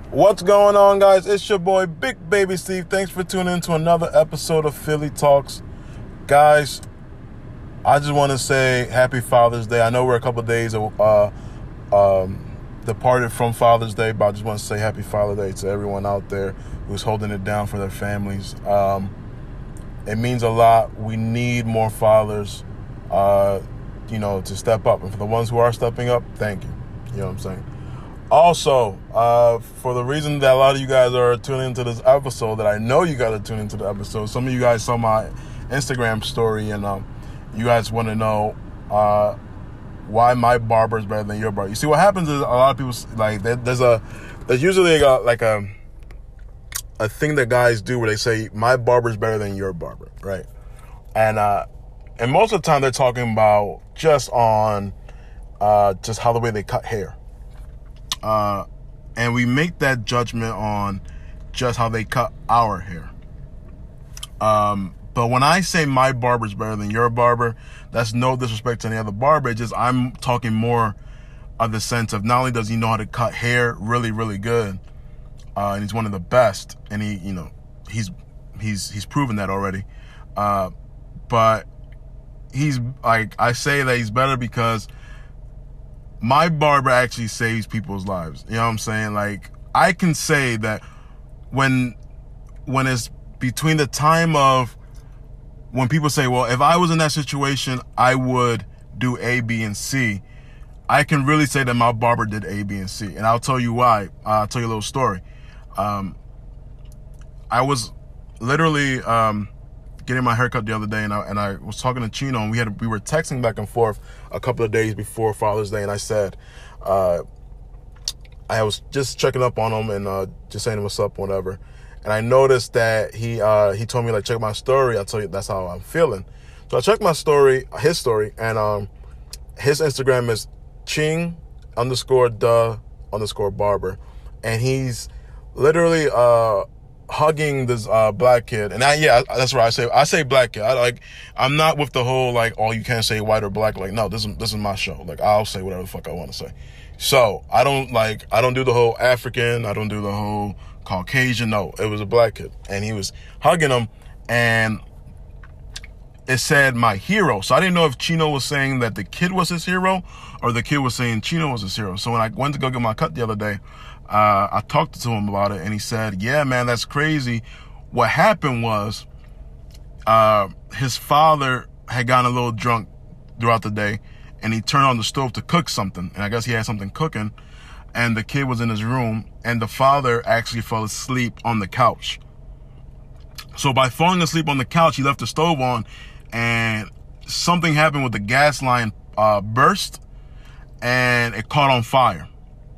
What's going on, guys? It's your boy, Big Baby Steve. Thanks for tuning in to another episode of Philly Talks. Guys, I just want to say happy Father's Day. I know we're a couple of days departed from Father's Day, but I just want to say happy Father's Day to everyone out there who's holding it down for their families. It means a lot. We need more fathers, to step up. And for the ones who are stepping up, thank you. You know what I'm saying? Also, for the reason that a lot of you guys are tuning into this episode, that I know you guys are tuning into the episode, some of you guys saw my Instagram story, and you guys want to know why my barber is better than your barber. You see, what happens is a lot of people, like, there's usually a thing that guys do where they say, my barber is better than your barber, right? And most of the time they're talking about just how the way they cut hair. And we make that judgment on just how they cut our hair. But when I say my barber is better than your barber, that's no disrespect to any other barber. It's just I'm talking more of the sense of not only does he know how to cut hair really, really good, and he's one of the best, and he's proven that already. But he's like, I say that he's better because my barber actually saves people's lives. You know what I'm saying? Like, I can say that when it's between the time of when people say, well, if I was in that situation, I would do A, B, and C. I can really say that my barber did A, B, and C. And I'll tell you why. I'll tell you a little story. I was literally getting my haircut the other day, and I was talking to Chino, and we were texting back and forth a couple of days before Father's Day, and I said, I was just checking up on him and just saying what's up, whatever. And I noticed that he told me, like, check my story. I'll tell you that's how I'm feeling. So I checked his story, and his Instagram is ching_the_barber, and he's literally hugging this black kid. And that's right, I say black kid. I'm not with the whole, like, oh, you can't say white or black. Like, no, this is my show. Like, I'll say whatever the fuck I want to say. So I don't do the whole African, I don't do the whole Caucasian. No, it was a black kid, and he was hugging him, and it said my hero. So I didn't know if Chino was saying that the kid was his hero or the kid was saying Chino was his hero. So when I went to go get my cut the other day, I talked to him about it, and he said, yeah, man, that's crazy. What happened was his father had gotten a little drunk throughout the day, and he turned on the stove to cook something, and I guess he had something cooking, and the kid was in his room, and the father actually fell asleep on the couch. So by falling asleep on the couch, he left the stove on, and something happened with the gas line burst, and it caught on fire.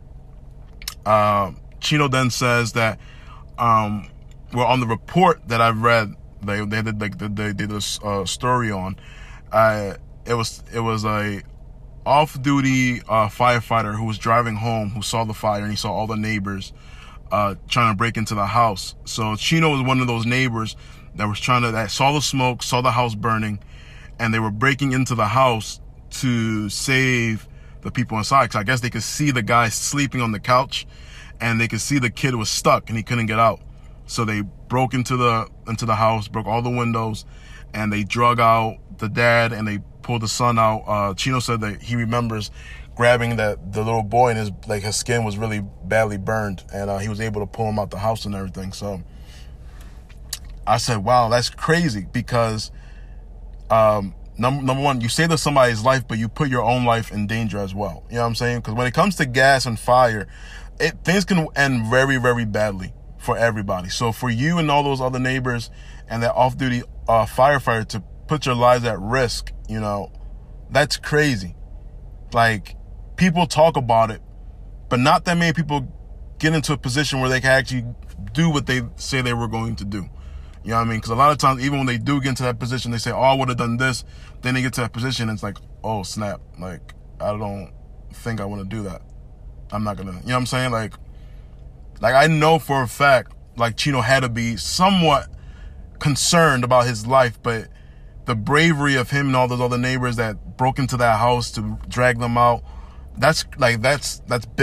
Chino then says that, on the report that I've read, they did this story on, it was a off-duty firefighter who was driving home, who saw the fire, and he saw all the neighbors trying to break into the house. So Chino was one of those neighbors that saw the smoke, saw the house burning, and they were breaking into the house to save the people inside. Because I guess they could see the guy sleeping on the couch, and they could see the kid was stuck and he couldn't get out. So they broke into the house, broke all the windows, and they drug out the dad, and they pulled the son out. Chino said that he remembers grabbing the little boy, and his skin was really badly burned, and he was able to pull him out the house and everything. So I said, wow, that's crazy, because number one, you save somebody's life, but you put your own life in danger as well. You know what I'm saying? Because when it comes to gas and fire, things can end very, very badly for everybody. So for you and all those other neighbors and that off-duty firefighter to put your lives at risk, that's crazy. Like, people talk about it, but not that many people get into a position where they can actually do what they say they were going to do. You know what I mean? Because a lot of times, even when they do get into that position, they say, oh, I would have done this. Then they get to that position, and it's like, oh, snap. Like, I don't think I want to do that. I'm not going to, you know what I'm saying? Like I know for a fact, like, Chino had to be somewhat concerned about his life, but the bravery of him and all those other neighbors that broke into that house to drag them out, that's big.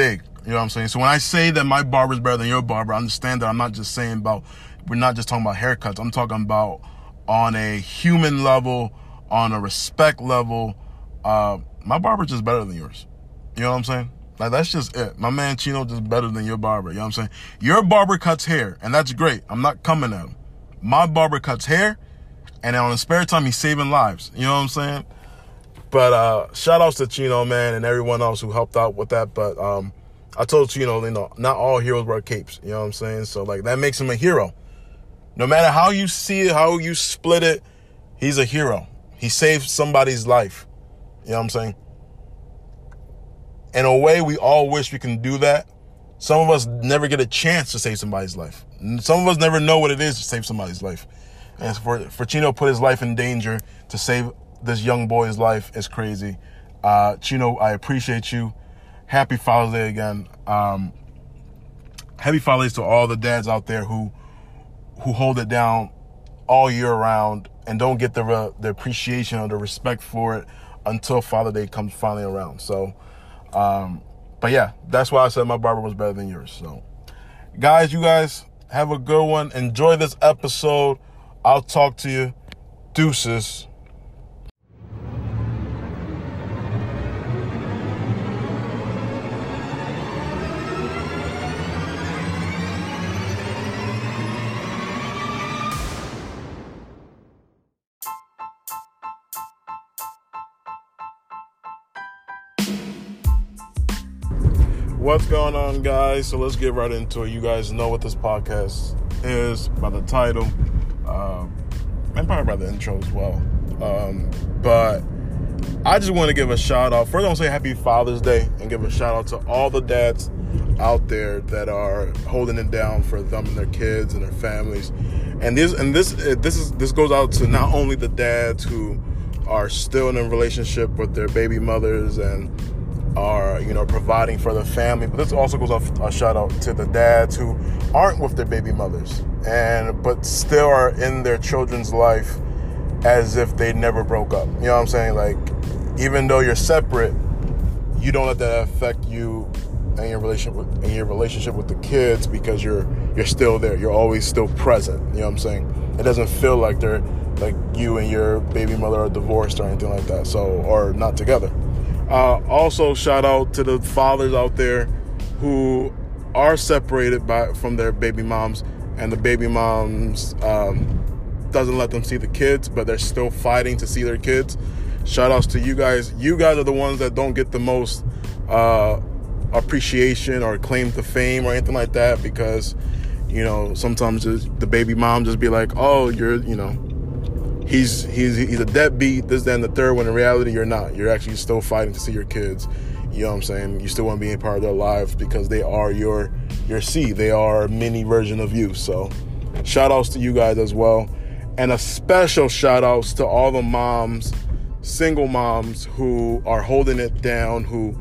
You know what I'm saying? So when I say that my barber's better than your barber, understand that I'm not just saying we're not just talking about haircuts. I'm talking about on a human level, on a respect level. My barber's just better than yours. You know what I'm saying? Like, that's just it. My man Chino just better than your barber. You know what I'm saying? Your barber cuts hair, and that's great. I'm not coming at him. My barber cuts hair, and on his spare time, he's saving lives. You know what I'm saying? But shout outs to Chino, man, and everyone else who helped out with that. But I told Chino, not all heroes wear capes. You know what I'm saying? So, like, that makes him a hero. No matter how you see it, how you split it, he's a hero. He saved somebody's life. You know what I'm saying? In a way, we all wish we can do that. Some of us never get a chance to save somebody's life. Some of us never know what it is to save somebody's life. And for Chino to put his life in danger to save this young boy's life is crazy. Chino, I appreciate you. Happy Father's Day again. Happy Father's Day to all the dads out there who hold it down all year round and don't get the appreciation or the respect for it until Father's Day comes finally around. So, but yeah, that's why I said my barber was better than yours. So, guys, you guys have a good one. Enjoy this episode. I'll talk to you. Deuces. What's going on, guys? So let's get right into it. You guys know what this podcast is by the title, and probably by the intro as well. But I just want to give a shout out. First, I want to say Happy Father's Day and give a shout out to all the dads out there that are holding it down for them and their kids and their families. And this goes out to not only the dads who are still in a relationship with their baby mothers and are, providing for the family, but this also goes off a shout out to the dads who aren't with their baby mothers but still are in their children's life as if they never broke up. You know what I'm saying? Like, even though you're separate, you don't let that affect you and your relationship with the kids, because you're still there. You're always still present. You know what I'm saying? It doesn't feel like they're like you and your baby mother are divorced or anything like that. So, or not together. Also, shout out to the fathers out there who are separated from their baby moms, and the baby moms doesn't let them see the kids, but they're still fighting to see their kids. Shout outs to you guys. You guys are the ones that don't get the most appreciation or claim to fame or anything like that, because sometimes the baby mom just be like, oh, you're he's a deadbeat, this, that, and the third, when in reality you're not. You're actually still fighting to see your kids. You know what I'm saying? You still want to be a part of their lives because they are your seed. They are a mini version of you. So shout outs to you guys as well. And a special shout outs to all the moms, single moms who are holding it down, who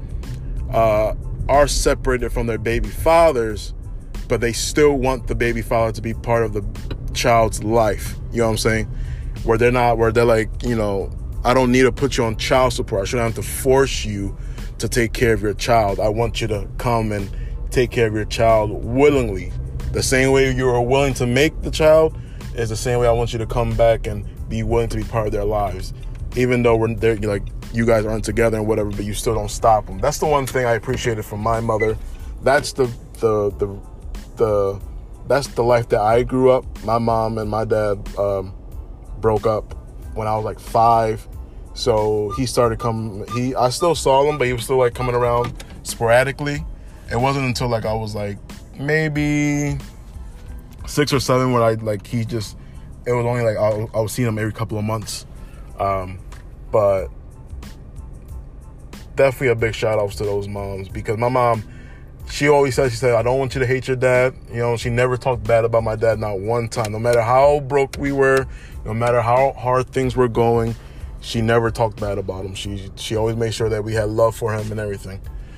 are separated from their baby fathers, but they still want the baby father to be part of the child's life. You know what I'm saying? Where they're like, I don't need to put you on child support. I shouldn't have to force you to take care of your child. I want you to come and take care of your child willingly. The same way you are willing to make the child is the same way I want you to come back and be willing to be part of their lives. Even though you guys aren't together and whatever, but you still don't stop them. That's the one thing I appreciated from my mother. That's the life that I grew up. My mom and my dad broke up when I was like 5. So he started coming. I still saw him, but he was still like coming around sporadically. It wasn't until like I was like maybe 6 or 7 where it was only like I was seeing him every couple of months. But definitely a big shout out to those moms, because my mom, she said, I don't want you to hate your dad. She never talked bad about my dad, not one time. No matter how broke we were, no matter how hard things were going, she never talked bad about him. She always made sure that we had love for him and everything.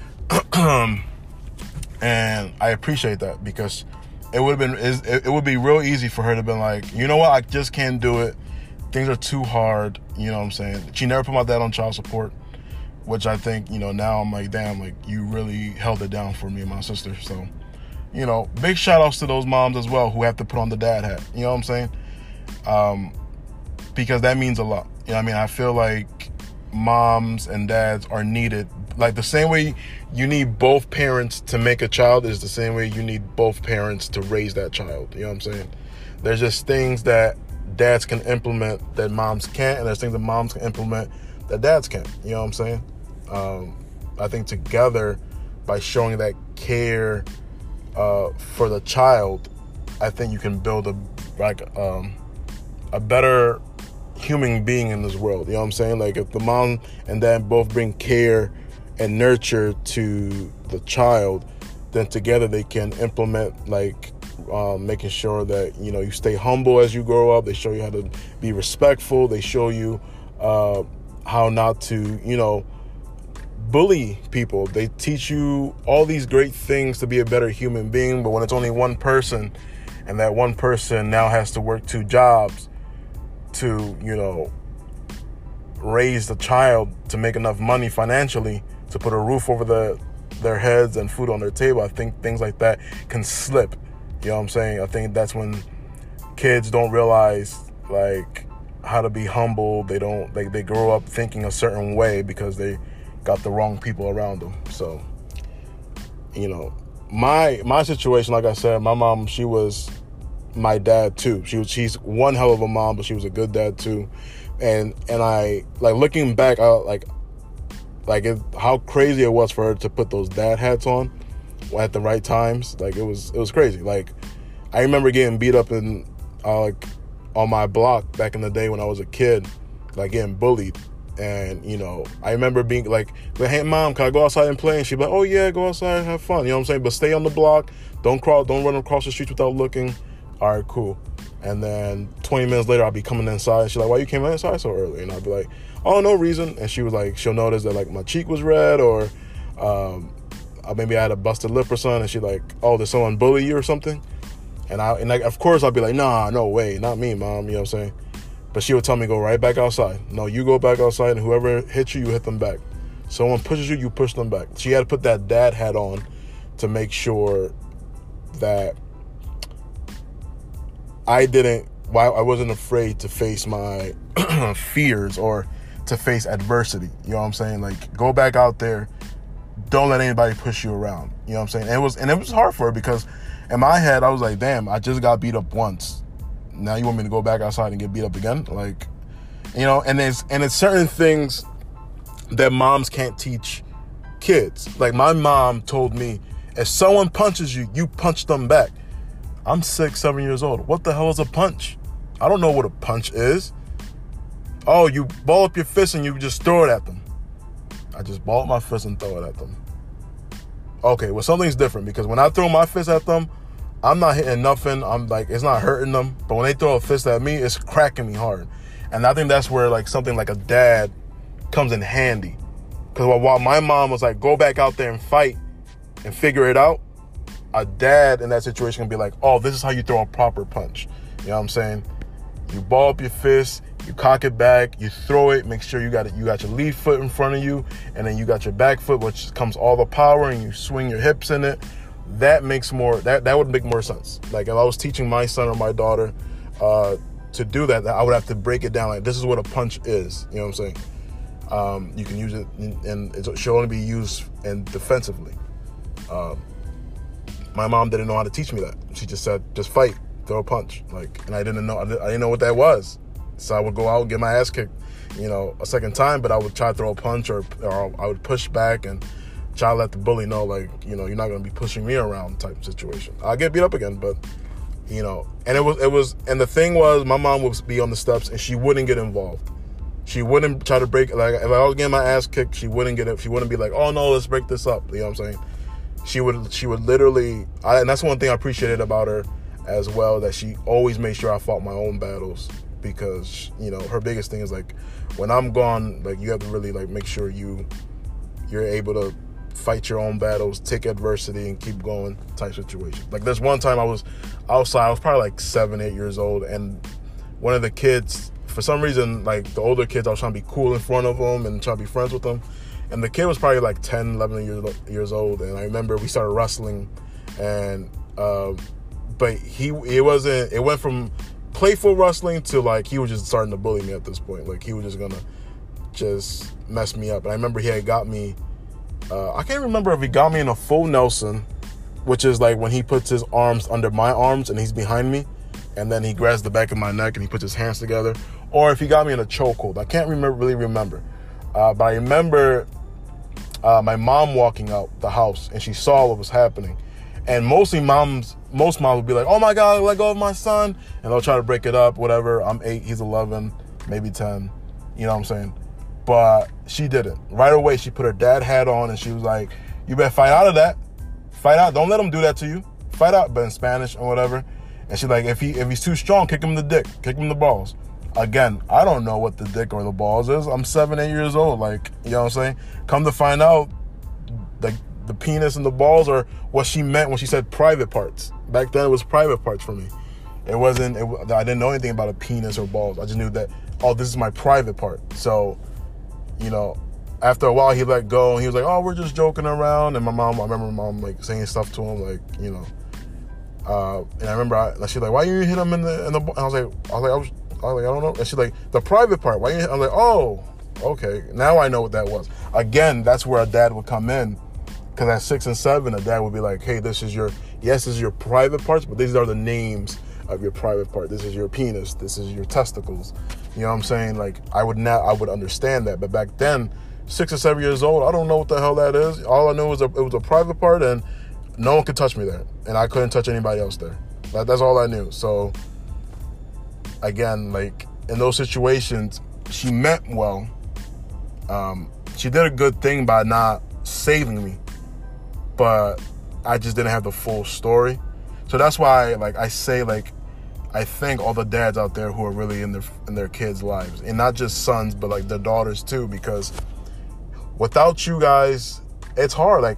And I appreciate that, because it would be real easy for her to be like, you know what, I just can't do it. Things are too hard. You know what I'm saying? She never put my dad on child support. which I think, now I'm like, damn, like, you really held it down for me and my sister. So, big shout outs to those moms as well who have to put on the dad hat. You know what I'm saying? Because that means a lot. I feel like moms and dads are needed. Like the same way you need both parents to make a child is the same way you need both parents to raise that child. You know what I'm saying? There's just things that dads can implement that moms can't, and there's things that moms can implement that dads can't. You know what I'm saying? I think together, by showing that care for the child, I think you can build a better human being in this world. You know what I'm saying? Like if the mom and dad both bring care and nurture to the child, then together they can implement making sure that you stay humble as you grow up. They show you how to be respectful. They show you how not to bully people. They teach you all these great things to be a better human being. But when it's only one person, and that one person now has to work 2 jobs to raise the child to make enough money financially to put a roof over their heads and food on their table, I think things like that can slip. You know what I'm saying? I think that's when kids don't realize how to be humble. They grow up thinking a certain way because they got the wrong people around them. So, my situation, like I said, my mom, she was my dad too. She's one hell of a mom, but she was a good dad too. And I looking back, how crazy it was for her to put those dad hats on at the right times. It was crazy. I remember getting beat up on my block back in the day when I was a kid, getting bullied. And, I remember being like, hey, Mom, can I go outside and play? And she'd be like, oh, yeah, go outside and have fun. You know what I'm saying? But stay on the block. Don't run across the streets without looking. All right, cool. And then 20 minutes later, I'll be coming inside. And she's like, why you came inside so early? And I'll be like, oh, no reason. And she was like, she'll notice that, my cheek was red, or maybe I had a busted lip or something. And she's like, oh, did someone bully you or something? And of course, I'll be like, nah, no way, not me, Mom. You know what I'm saying? But she would tell me, go right back outside. No, you go back outside, and whoever hits you, you hit them back. Someone pushes you, you push them back. She had to put that dad hat on to make sure that I wasn't afraid to face my fears or to face adversity. You know what I'm saying? Go back out there. Don't let anybody push you around. You know what I'm saying? And it was hard for her because in my head, I was like, damn, I just got beat up once. Now you want me to go back outside and get beat up again? And it's certain things that moms can't teach kids. My mom told me, if someone punches you, you punch them back. I'm 6, 7 years old. What the hell is a punch? I don't know what a punch is. Oh, you ball up your fist and you just throw it at them. I just ball up my fist and throw it at them. Okay, well, something's different because when I throw my fist at them, I'm not hitting nothing. It's not hurting them. But when they throw a fist at me, it's cracking me hard. And I think that's where something like a dad comes in handy. Because while my mom was like, go back out there and fight and figure it out, a dad in that situation can be like, oh, this is how you throw a proper punch. You know what I'm saying? You ball up your fist, you cock it back, you throw it, make sure you got your lead foot in front of you, and then you got your back foot, which comes all the power, and you swing your hips in it. That would make more sense. If I was teaching my son or my daughter to do that, I would have to break it down. This is what a punch is. You know what I'm saying? You can use it, and it should only be used defensively. My mom didn't know how to teach me that. She just said, just fight, throw a punch. And I didn't know what that was. So I would go out and get my ass kicked, a second time, but I would try to throw a punch or I would push back and try to let the bully know, you're not going to be pushing me around type of situation. I'll get beat up again, but, and and the thing was, my mom would be on the steps and she wouldn't get involved. She wouldn't try to break, if I was getting my ass kicked, she wouldn't get it. She wouldn't be like, oh no, let's break this up. You know what I'm saying? She would literally, and that's one thing I appreciated about her as well, that she always made sure I fought my own battles, because, her biggest thing is when I'm gone, you have to really make sure you're able to fight your own battles, take adversity, and keep going type situation. There's one time I was outside, I was probably 7, 8 years old, and one of the kids, for some reason, the older kids, I was trying to be cool in front of them and trying to be friends with them, And the kid was probably like 10, 11 years old. And I remember we started wrestling, and but it went from playful wrestling to like he was just starting to bully me at this point. Like he was just gonna just mess me up. And I remember he had got me, I can't remember if he got me in a full Nelson, which is like when he puts his arms under my arms and he's behind me, and then he grabs the back of my neck and he puts his hands together, or if he got me in a chokehold. I can't really remember. But I remember my mom walking out the house, and she saw what was happening. And most moms would be like, "Oh my God, let go of my son," and they'll try to break it up, whatever. I'm 8, he's 11, maybe 10. You know what I'm saying? But she didn't. Right away, she put her dad hat on, and she was like, "You better fight out of that. Fight out. Don't let him do that to you. Fight out," but in Spanish or whatever. And she's like, if he's too strong, kick him in the dick. Kick him in the balls. Again, I don't know what the dick or the balls is. I'm 7, 8 years old. Like, you know what I'm saying? Come to find out, the penis and the balls are what she meant when she said private parts. Back then, it was private parts for me. It wasn't, I didn't know anything about a penis or balls. I just knew that, oh, this is my private part. So, you know, after a while, he let go, and he was like, "Oh, we're just joking around." And I remember my mom like saying stuff to him, like, you know. And I remember she's like, "Why you hit him in the?" And I was like, I don't know. And she's like, "The private part. Why you?" I'm like, "Oh, okay. Now I know what that was." Again, that's where a dad would come in, because at 6 and 7, a dad would be like, "Hey, this is your private parts, but these are the names of your private part. This is your penis. This is your testicles." You know what I'm saying? Like, I would understand that, but back then, 6 or 7 years old, I don't know what the hell that is. All I knew was it was a private part, and no one could touch me there, and I couldn't touch anybody else there. That's all I knew. So, again, like, in those situations, she meant well. She did a good thing by not saving me, but I just didn't have the full story. So that's why, like, I say, like, I thank all the dads out there who are really in their kids' lives, and not just sons, but like their daughters too, because without you guys, it's hard. Like,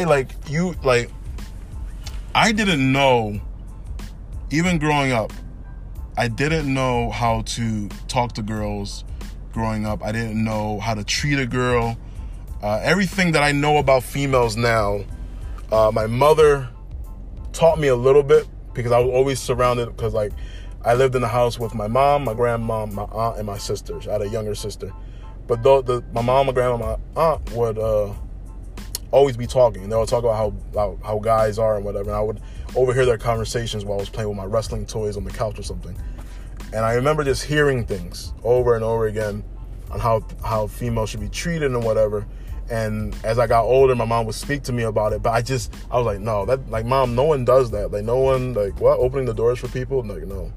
I didn't know, even growing up, I didn't know how to talk to girls growing up. I didn't know how to treat a girl. Everything that I know about females now, my mother taught me a little bit, because I was always surrounded, because like I lived in the house with my mom, my grandma, my aunt, and my sisters. I had a younger sister. But my mom, my grandma, my aunt would always be talking. They would talk about how guys are and whatever. And I would overhear their conversations while I was playing with my wrestling toys on the couch or something. And I remember just hearing things over and over again on how females should be treated and whatever. And as I got older, my mom would speak to me about it. But I was like, no, that, like, Mom, no one does that. Like, no one, like, what? Opening the doors for people? Like, no.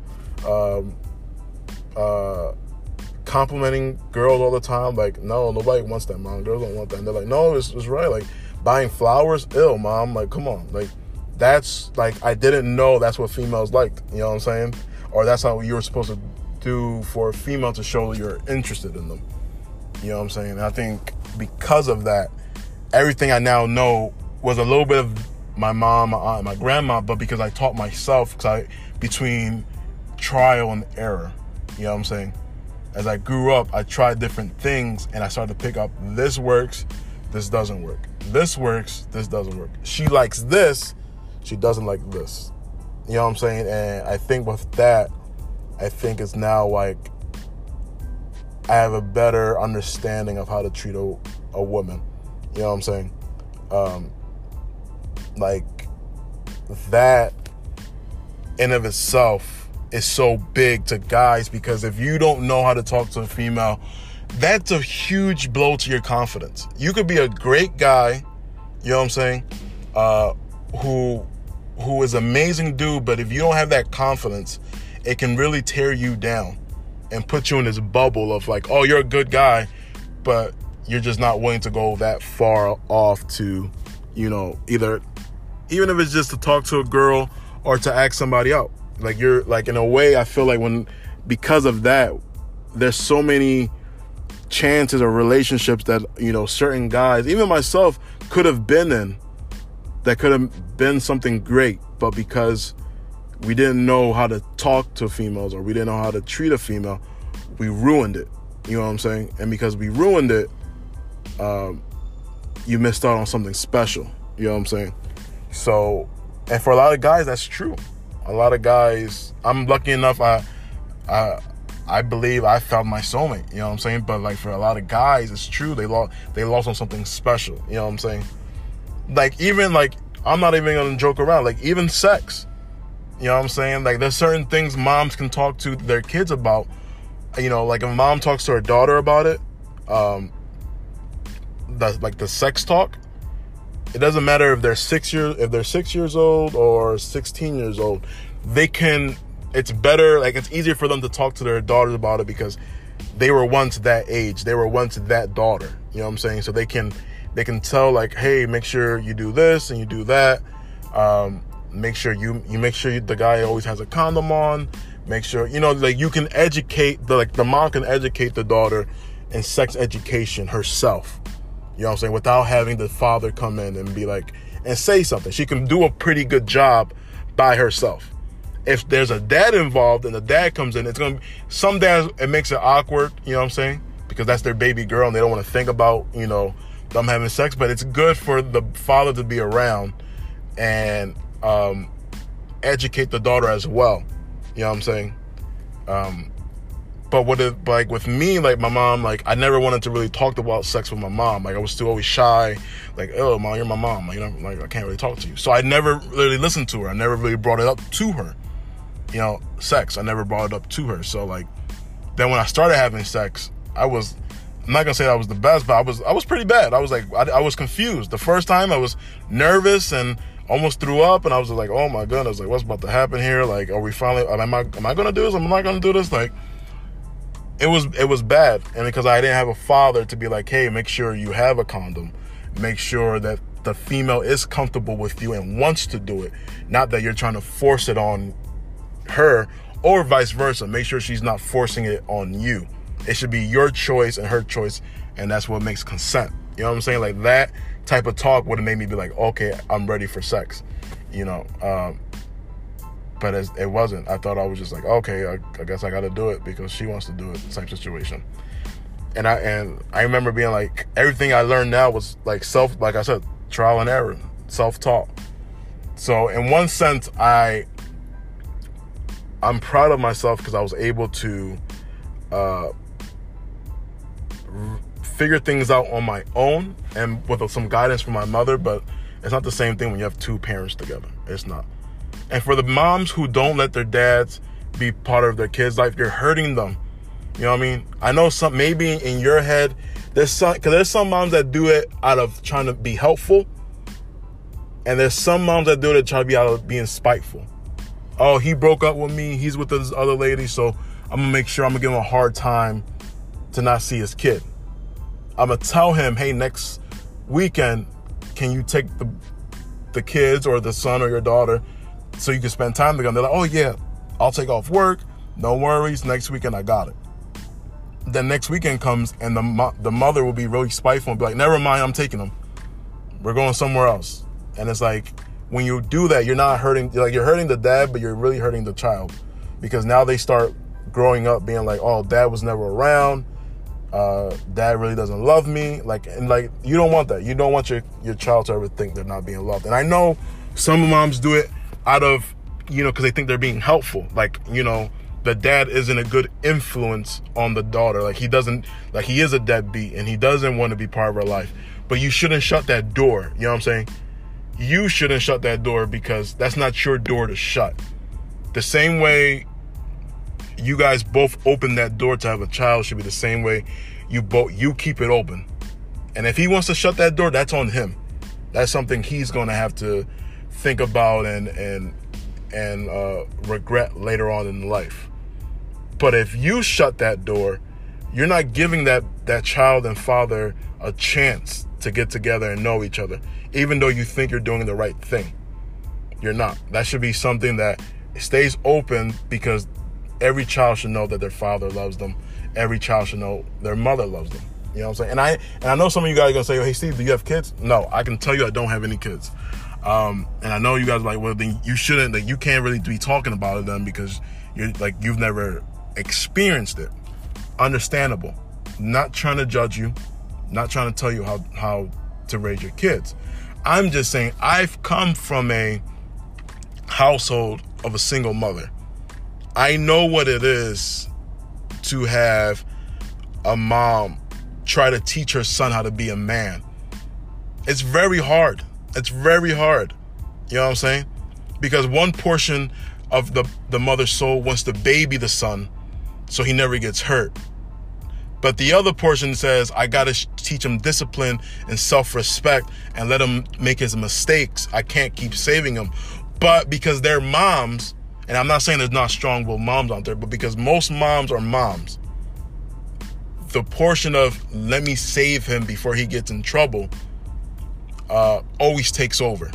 Complimenting girls all the time? Like, no, nobody wants that, Mom. Girls don't want that. And they're like, no, it's right. Like, buying flowers? Ew, Mom. Like, come on. Like, that's, like, I didn't know that's what females liked. You know what I'm saying? Or that's how you were supposed to do for a female to show that you're interested in them. You know what I'm saying? And I think because of that, everything I now know was a little bit of my mom, my aunt, and my grandma, but because I taught myself, between trial and error. You know what I'm saying? As I grew up, I tried different things, and I started to pick up, this works, this doesn't work. This works, this doesn't work. She likes this, she doesn't like this. You know what I'm saying? And I think with that, I think it's now like I have a better understanding of how to treat a woman. You know what I'm saying? Like, that in of itself is so big to guys, because if you don't know how to talk to a female, that's a huge blow to your confidence. You could be a great guy, you know what I'm saying, who is an amazing dude, but if you don't have that confidence, it can really tear you down and put you in this bubble of like, oh, you're a good guy, but you're just not willing to go that far off to, you know, even if it's just to talk to a girl or to ask somebody out. Like, you're like, in a way, I feel like because of that, there's so many chances or relationships that, you know, certain guys, even myself, could have been in, that could have been something great, but because we didn't know how to talk to females, or we didn't know how to treat a female, we ruined it. You know what I'm saying? And because we ruined it, you missed out on something special. You know what I'm saying? So, and for a lot of guys, that's true. A lot of guys, I'm lucky enough, I believe I found my soulmate, you know what I'm saying? But like for a lot of guys, it's true, they lost on something special, you know what I'm saying? Like even like, I'm not even gonna joke around, like even sex, you know what I'm saying? Like there's certain things moms can talk to their kids about, you know, like if a mom talks to her daughter about it, like the sex talk, it doesn't matter if they're 6 years old or 16 years old. It's better, like it's easier for them to talk to their daughters about it because they were once that age. They were once that daughter. You know what I'm saying? So they can tell like, hey, make sure you do this and you do that. Make sure the guy always has a condom on. Make sure, you know, like you can educate the mom can educate the daughter in sex education herself. You know what I'm saying? Without having the father come in and be like, and say something. She can do a pretty good job by herself. If there's a dad involved and the dad comes in, some dads, it makes it awkward, you know what I'm saying? Because that's their baby girl and they don't want to think about, you know, them having sex. But it's good for the father to be around and educate the daughter as well. You know what I'm saying? But with me, like my mom, like I never wanted to really talk about sex with my mom. Like I was still always shy. Like, oh, mom, you're my mom. Like, you know, like I can't really talk to you. So I never really listened to her. I never really brought it up to her. You know, sex. I never brought it up to her. So like, then when I started having sex, I'm not gonna say I was the best, but I was pretty bad. I was like, I was confused. The first time I was nervous and almost threw up, and I was like, oh my goodness, like what's about to happen here? Like, are we finally? Am I gonna do this? Am I not gonna do this? Like. It was bad, and because I didn't have a father to be like, hey, make sure you have a condom, make sure that the female is comfortable with you and wants to do it, not that you're trying to force it on her, or vice versa. Make sure she's not forcing it on you. It should be your choice and her choice, and that's what makes consent. You know what I'm saying? Like that type of talk would have made me be like, okay, I'm ready for sex, you know. But it wasn't. I thought I was just like, okay, I guess I got to do it because she wants to do it type situation. And I remember being like, everything I learned now was like like I said, trial and error, self-taught. So in one sense, I'm proud of myself because I was able to figure things out on my own and with some guidance from my mother. But it's not the same thing when you have two parents together. It's not. And for the moms who don't let their dads be part of their kids' life, you're hurting them. You know what I mean? I know maybe in your head, there's some moms that do it out of trying to be helpful. And there's some moms that do it to try to be out of being spiteful. Oh, he broke up with me. He's with this other lady. So I'm going to make sure I'm going to give him a hard time to not see his kid. I'm going to tell him, hey, next weekend, can you take the kids or the son or your daughter so you can spend time together? They're like, oh yeah, I'll take off work. No worries. Next weekend, I got it. Then next weekend comes and the mother will be really spiteful and be like, never mind, I'm taking them. We're going somewhere else. And it's like, when you do that, you're hurting the dad, but you're really hurting the child. Because now they start growing up being like, oh, dad was never around. Dad really doesn't love me. And you don't want that. You don't want your child to ever think they're not being loved. And I know some moms do it out of, you know, because they think they're being helpful. Like, you know, the dad isn't a good influence on the daughter. Like he is a deadbeat and he doesn't want to be part of her life. But you shouldn't shut that door. You know what I'm saying? You shouldn't shut that door because that's not your door to shut. The same way you guys both open that door to have a child should be the same way you keep it open. And if he wants to shut that door, that's on him. That's something he's going to have to think about and regret later on in life. But if you shut that door, you're not giving that child and father a chance to get together and know each other, even though you think you're doing the right thing. You're not. That should be something that stays open because every child should know that their father loves them. Every child should know their mother loves them. You know what I'm saying? And I know some of you guys are going to say, hey, Steve, do you have kids? No, I can tell you I don't have any kids. And I know you guys are like, well, then you shouldn't, you can't really be talking about it then because you've never experienced it. Understandable. Not trying to judge you, not trying to tell you how to raise your kids. I'm just saying, I've come from a household of a single mother. I know what it is to have a mom try to teach her son how to be a man. It's very hard. It's very hard. You know what I'm saying? Because one portion of the mother's soul wants to baby the son so he never gets hurt. But the other portion says, I got to teach him discipline and self-respect and let him make his mistakes. I can't keep saving him. But because they're moms, and I'm not saying there's not strong-willed moms out there, but because most moms are moms, the portion of let me save him before he gets in trouble always takes over.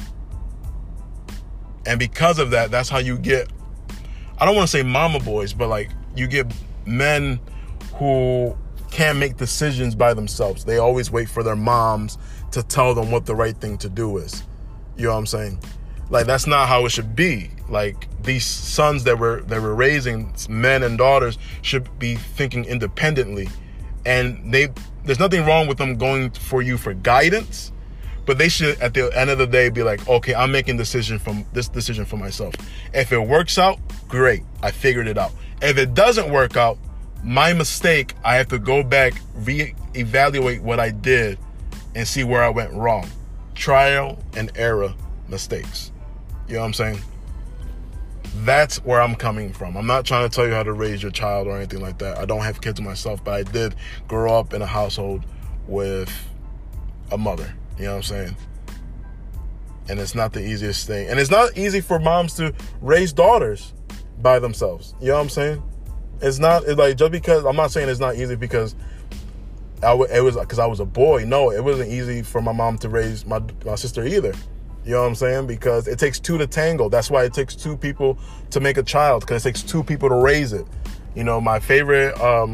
And because of that, that's how you get, I don't want to say mama boys, but like you get men who can't make decisions by themselves. They always wait for their moms to tell them what the right thing to do is. You know what I'm saying? Like, that's not how it should be. Like, these sons that we're raising, men and daughters, should be thinking independently. And there's nothing wrong with them going for you for guidance, but they should, at the end of the day, be like, okay, I'm making this decision for myself. If it works out, great. I figured it out. If it doesn't work out, my mistake, I have to go back, reevaluate what I did, and see where I went wrong. Trial and error mistakes. You know what I'm saying? That's where I'm coming from. I'm not trying to tell you how to raise your child or anything like that. I don't have kids myself, but I did grow up in a household with a mother. You know what I'm saying? And it's not the easiest thing. And it's not easy for moms to raise daughters by themselves. You know what I'm saying? It's like, just because, I'm not saying it's not easy because it was because I was a boy. No, it wasn't easy for my mom to raise my sister either. You know what I'm saying? Because it takes two to tango. That's why it takes two people to make a child, because it takes two people to raise it. You know, my favorite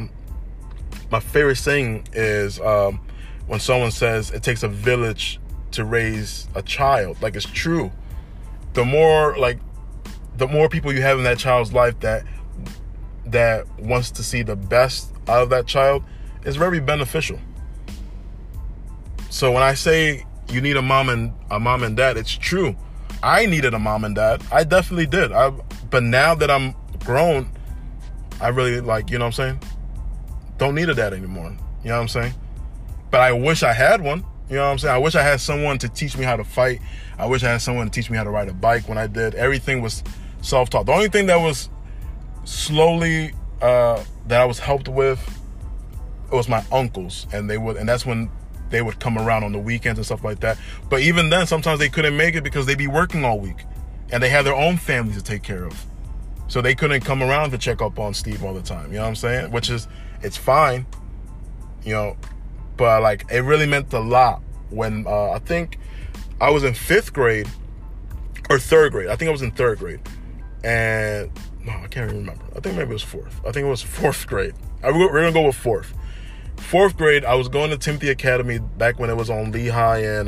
saying is when someone says it takes a village to raise a child. Like, it's true. The more people you have in that child's life that wants to see the best out of that child is very beneficial. So when I say you need a mom and dad, it's true. I needed a mom and dad. I definitely did. But now that I'm grown, I really, like, you know what I'm saying? Don't need a dad anymore. You know what I'm saying? But I wish I had one. You know what I'm saying? I wish I had someone to teach me how to fight. I wish I had someone to teach me how to ride a bike when I did. Everything was self-taught. The only thing that was slowly that I was helped with, it was my uncles, and that's when they would come around on the weekends and stuff like that. But even then, sometimes they couldn't make it because they'd be working all week and they had their own families to take care of. So they couldn't come around to check up on Steve all the time. You know what I'm saying? Which is, it's fine, you know, but like, it really meant a lot when I think I was in 5th grade or 3rd grade. I think I was in 3rd grade. And no, I can't remember. I think maybe it was 4th. I think it was 4th grade. We're going to go with 4th. 4th grade, I was going to Timothy Academy back when it was on Lehigh and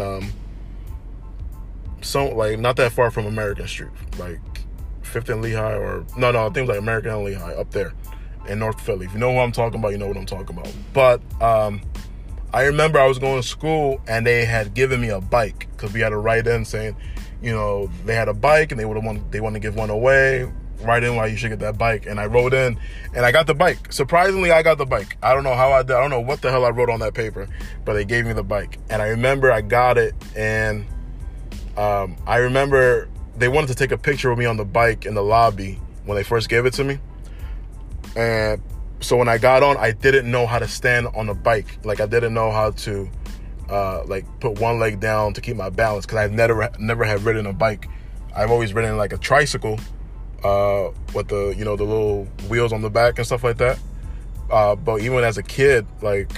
not that far from American Street, like 5th and Lehigh, or no, I think it was like American and Lehigh up there in North Philly. If you know what I'm talking about, you know what I'm talking about. But I remember I was going to school and they had given me a bike because we had to write in saying, you know, they had a bike and they wanted to give one away. Write in why you should get that bike. And I wrote in and I got the bike. Surprisingly, I got the bike. I don't know how I did. I don't know what the hell I wrote on that paper, but they gave me the bike. And I remember I got it, and I remember they wanted to take a picture with me on the bike in the lobby when they first gave it to me. And so when I got on, I didn't know how to stand on the bike. Like, I didn't know how to put one leg down to keep my balance, because I've never have ridden a bike. I've always ridden like a tricycle with the little wheels on the back and stuff like that. But even as a kid, like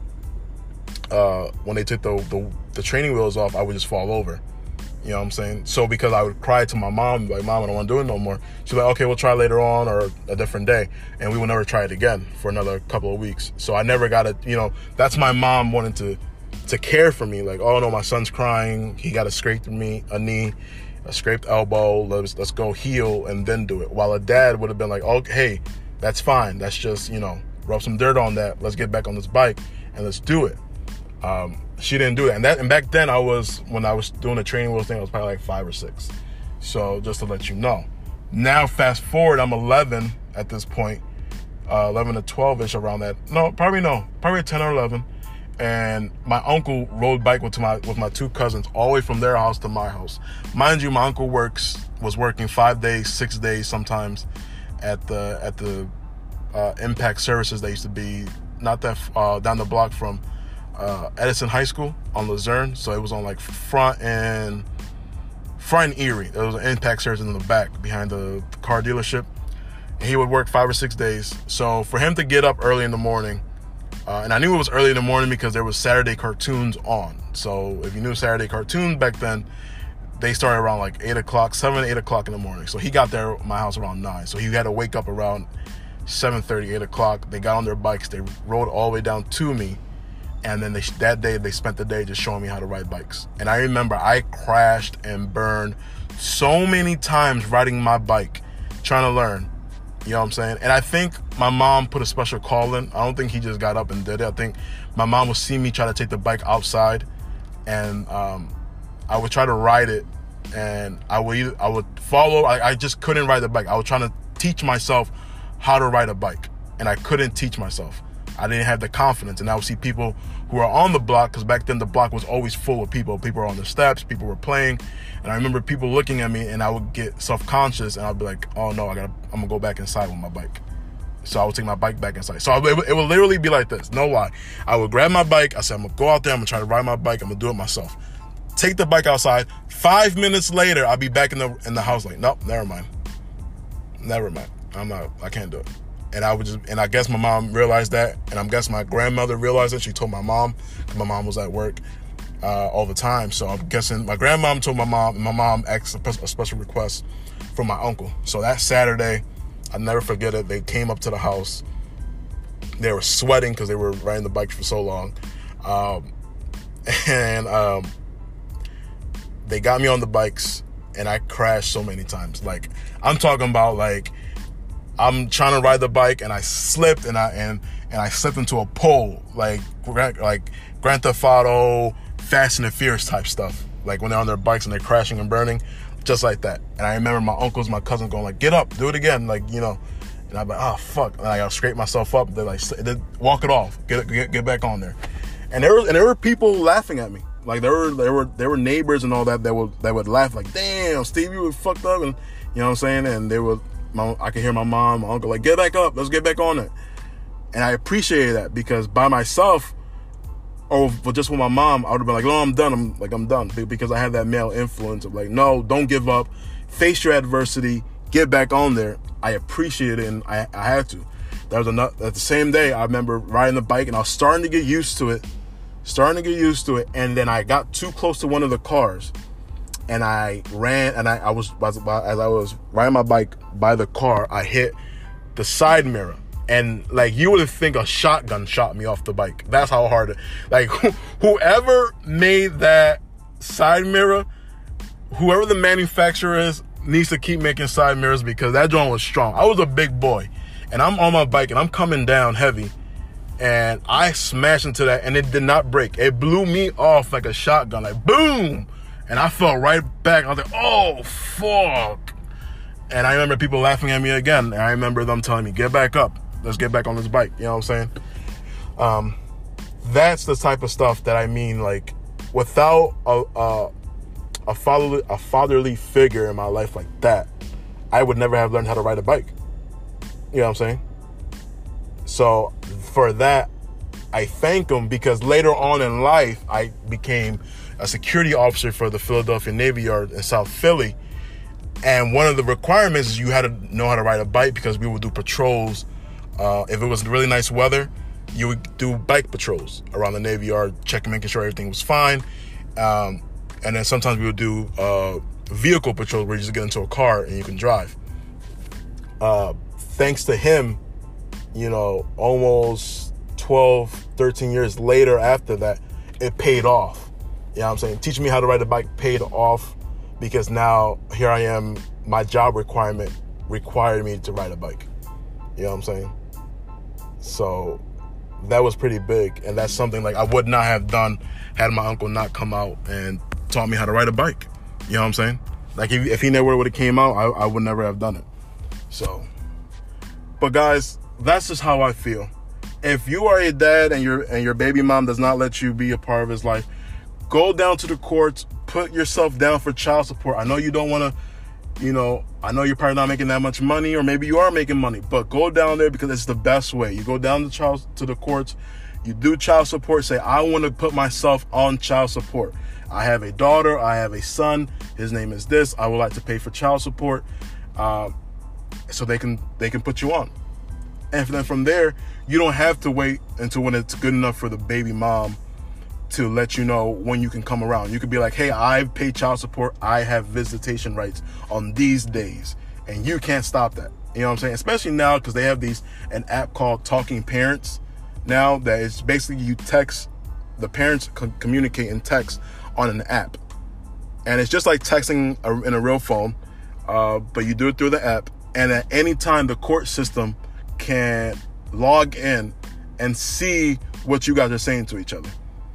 when they took the training wheels off, I would just fall over. You know what I'm saying? So because I would cry to my mom, like, Mom, I don't want to do it no more. She's like, okay, we'll try later on or a different day. And we would never try it again for another couple of weeks. So I never got it. You know, that's my mom wanting to care for me. Like, oh no, my son's crying. He got a knee, a scraped elbow. Let's go heal and then do it. While a dad would have been like, okay, hey, that's fine. That's just, rub some dirt on that. Let's get back on this bike and let's do it. she didn't do that. And back then when I was doing the training wheels thing, I was probably like 5 or 6. So just to let you know. Now fast forward, I'm 11 at this point, 11 to 12-ish around that. Probably 10 or 11. And my uncle rode bike with my 2 cousins all the way from their house to my house. Mind you, my uncle was working 5 days, 6 days sometimes at the Impact Services that used to be not that down the block from Edison High School on Luzerne. So it was on like front and Erie. There was an Impact Service in the back behind the car dealership. And he would work 5 or 6 days. So for him to get up early in the morning, and I knew it was early in the morning because there was Saturday cartoons on. So if you knew Saturday cartoons back then, they started around like 8 o'clock, 7, 8 o'clock in the morning. So he got there at my house around 9. So he had to wake up around 7:30, 8 o'clock. They got on their bikes. They rode all the way down to me. And then that day, they spent the day just showing me how to ride bikes. And I remember I crashed and burned so many times riding my bike, trying to learn. You know what I'm saying? And I think my mom put a special call in. I don't think he just got up and did it. I think my mom would see me try to take the bike outside, and I would try to ride it, and I would follow. I just couldn't ride the bike. I was trying to teach myself how to ride a bike, and I couldn't teach myself. I didn't have the confidence, and I would see people who are on the block, because back then the block was always full of people. People were on the steps, people were playing, and I remember people looking at me, and I would get self-conscious, and I'd be like, oh no, I'm gonna go back inside with my bike. So I would take my bike back inside. So it would literally be like this, no lie. I would grab my bike, I said, I'm gonna go out there, I'm gonna try to ride my bike, I'm gonna do it myself. Take the bike outside, 5 minutes later, I'll be back in the house like, nope, never mind. I can't do it. And I guess my mom realized that, and I'm guessing my grandmother realized it. She told my mom, because my mom was at work all the time. So I'm guessing my grandmom told my mom, and my mom asked a special request from my uncle. So that Saturday, I'll never forget it. They came up to the house. They were sweating because they were riding the bike for so long. And they got me on the bikes, and I crashed so many times. Like, I'm talking about, like, I'm trying to ride the bike, and I slipped, and I slipped into a pole, like Grand Theft Auto, Fast and the Furious type stuff. Like when they're on their bikes and they're crashing and burning, just like that. And I remember my uncles, my cousins going like, "Get up, do it again," like, you know. And I'm like, "Oh fuck!" And I gotta scrape myself up. They're like, "Walk it off, get back on there." And there were people laughing at me. Like there were neighbors and all that would laugh like, "Damn, Steve, you were fucked up," and you know what I'm saying. And I could hear my mom, my uncle, like, "Get back up, let's get back on it." And I appreciated that, because by myself, or just with my mom, I would have been like, "No, I'm done." I'm done, because I had that male influence of like, "No, don't give up, face your adversity, get back on there." I appreciated it, and I had to. At the same day, I remember riding the bike, and I was starting to get used to it, and then I got too close to one of the cars. And I ran, and as I was riding my bike by the car, I hit the side mirror. And like, you would think a shotgun shot me off the bike. That's how hard it, like, whoever made that side mirror, whoever the manufacturer is, needs to keep making side mirrors, because that joint was strong. I was a big boy, and I'm on my bike, and I'm coming down heavy, and I smashed into that, and it did not break. It blew me off like a shotgun, like boom. And I fell right back. I was like, oh, fuck. And I remember people laughing at me again. And I remember them telling me, "Get back up. Let's get back on this bike." You know what I'm saying? That's the type of stuff that I mean, like, without a fatherly figure in my life like that, I would never have learned how to ride a bike. You know what I'm saying? So for that, I thank him, because later on in life, I became a security officer for the Philadelphia Navy Yard in South Philly. And one of the requirements is you had to know how to ride a bike, because we would do patrols. If it was really nice weather, you would do bike patrols around the Navy Yard, making sure everything was fine. And then sometimes we would do vehicle patrols, where you just get into a car and you can drive. Thanks to him, you know, almost 12, 13 years later after that, it paid off. You know what I'm saying? Teaching me how to ride a bike paid off, because now here I am, my job required me to ride a bike. You know what I'm saying? So that was pretty big. And that's something like I would not have done had my uncle not come out and taught me how to ride a bike. You know what I'm saying? Like if he never would have came out, I would never have done it. So, but guys, that's just how I feel. If you are a dad and your baby mom does not let you be a part of his life, go down to the courts, put yourself down for child support. I know you don't want to, I know you're probably not making that much money, or maybe you are making money, but go down there because it's the best way. You go down to the courts, you do child support, say, I want to put myself on child support. I have a daughter, I have a son, his name is this, I would like to pay for child support, so they can put you on. And then from there, you don't have to wait until when it's good enough for the baby mom to let you know when you can come around. You could be like, hey, I've paid child support, I have visitation rights on these days, and you can't stop that. You know what I'm saying? Especially now, because they have an app called Talking Parents now, that is basically you text, the parents communicate in text on an app. And it's just like texting in a real phone, but you do it through the app. And at any time, the court system can log in and see what you guys are saying to each other.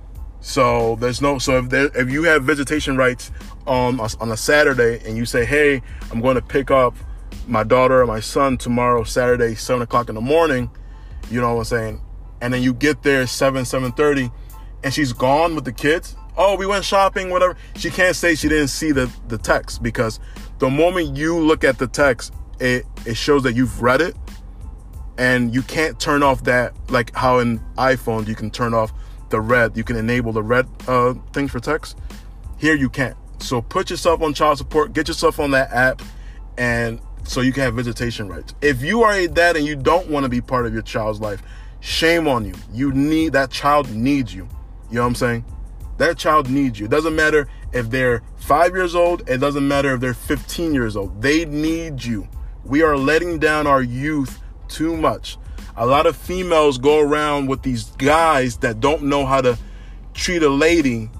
So if you have visitation rights on a Saturday and you say, hey, I'm going to pick up my daughter or my son tomorrow, Saturday, 7:00 in the morning, you know what I'm saying? And then you get there 7:30 and she's gone with the kids. Oh, we went shopping, whatever. She can't say she didn't see the text, because the moment you look at the text, it shows that you've read it. And you can't turn off that, like how in iPhone you can turn off the red. You can enable the red thing for text. Here you can't. So put yourself on child support. Get yourself on that app, and so you can have visitation rights. If you are a dad and you don't want to be part of your child's life, shame on you. That child needs you. You know what I'm saying? That child needs you. It doesn't matter if they're 5 years old. It doesn't matter if they're 15 years old. They need you. We are letting down our youth too much. A lot of females go around with these guys that don't know how to treat a lady.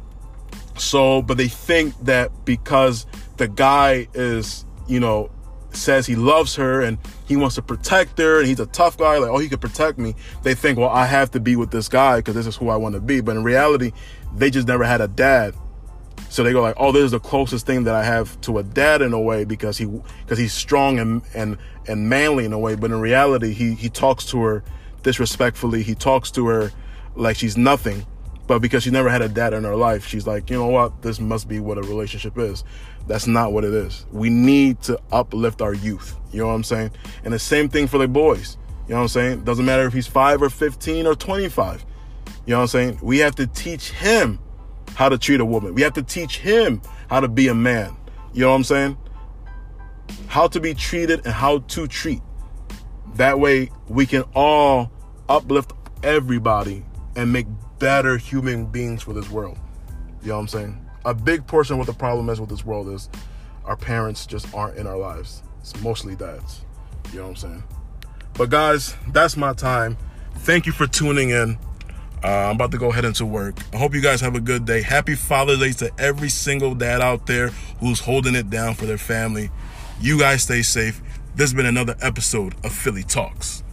But they think that because the guy is, says he loves her and he wants to protect her and he's a tough guy, like, oh, he could protect me. They think, well, I have to be with this guy because this is who I want to be. But in reality, they just never had a dad. So they go like, oh, this is the closest thing that I have to a dad in a way, because he's strong and manly in a way. But in reality, he talks to her disrespectfully. He talks to her like she's nothing. But because she never had a dad in her life, she's like, you know what? This must be what a relationship is. That's not what it is. We need to uplift our youth. You know what I'm saying? And the same thing for the boys. You know what I'm saying? Doesn't matter if he's 5 or 15 or 25. You know what I'm saying? We have to teach him how to treat a woman. We have to teach him how to be a man. You know what I'm saying? How to be treated and how to treat. That way we can all uplift everybody and make better human beings for this world. You know what I'm saying? A big portion of what the problem is with this world is our parents just aren't in our lives. It's mostly dads. You know what I'm saying? But guys, that's my time. Thank you for tuning in. I'm about to go head into work. I hope you guys have a good day. Happy Father's Day to every single dad out there who's holding it down for their family. You guys stay safe. This has been another episode of Philly Talks.